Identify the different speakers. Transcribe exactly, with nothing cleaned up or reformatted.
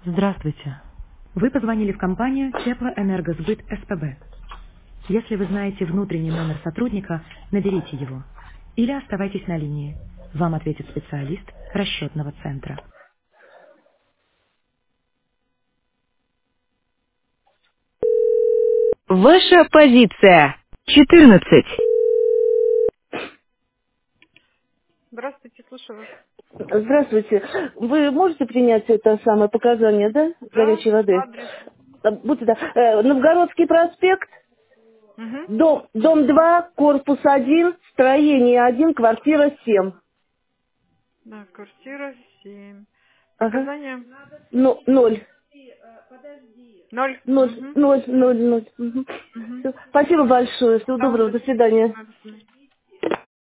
Speaker 1: Здравствуйте. Вы позвонили в компанию Теплоэнергосбыт СПБ. Если вы знаете внутренний номер сотрудника, наберите его. Или оставайтесь на линии. Вам ответит специалист расчетного центра. Ваша позиция. четырнадцать.
Speaker 2: Здравствуйте, слушаю вас.
Speaker 3: Здравствуйте. Вы можете принять это самое показание, да,
Speaker 2: Да,
Speaker 3: горячей воды?
Speaker 2: адрес.
Speaker 3: А, Будьте да. Э, Новгородский проспект,
Speaker 2: Угу.
Speaker 3: дом, дом два, корпус один, строение один, квартира семь.
Speaker 2: Да, квартира семь.
Speaker 3: Ага.
Speaker 2: Показания
Speaker 3: Ну, ноль.
Speaker 2: ноль.
Speaker 3: Ноль,
Speaker 2: Угу.
Speaker 3: ноль, ноль, ноль. Мгм.
Speaker 2: Угу.
Speaker 3: Всё. Спасибо большое. Всего
Speaker 2: Да,
Speaker 3: доброго.
Speaker 2: до
Speaker 3: До
Speaker 2: свидания.
Speaker 3: свидания.
Speaker 2: Да, до свидания.